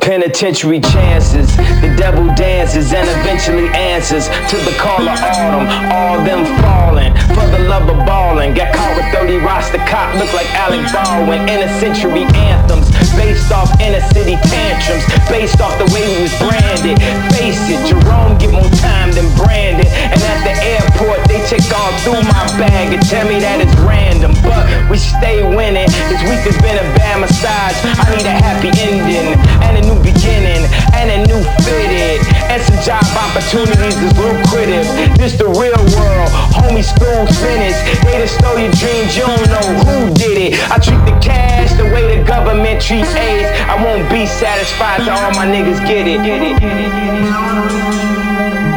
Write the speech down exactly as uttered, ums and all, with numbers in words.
Penitentiary chances, the devil dances and eventually answers to the call of autumn. All them falling for the love of ballin'. Got caught with thirty roster cop, look like Alec Baldwin. Inner century anthems, based off inner city tantrums, based off the way we was branded. Face it, Jerome get more time than Brandon. And at the airport, they check on through my bag and tell me that it's random. But we stay winning. This week has been a bad massage. I need a happy ending and a new beginning and a new fitted. And some job opportunities is lucrative. This the real world. Homie, school finished. They just stole your dreams. You don't know who did it. I treat the cash the way the government treats AIDS. I won't be satisfied till all my niggas get it. Get it, get it, get it.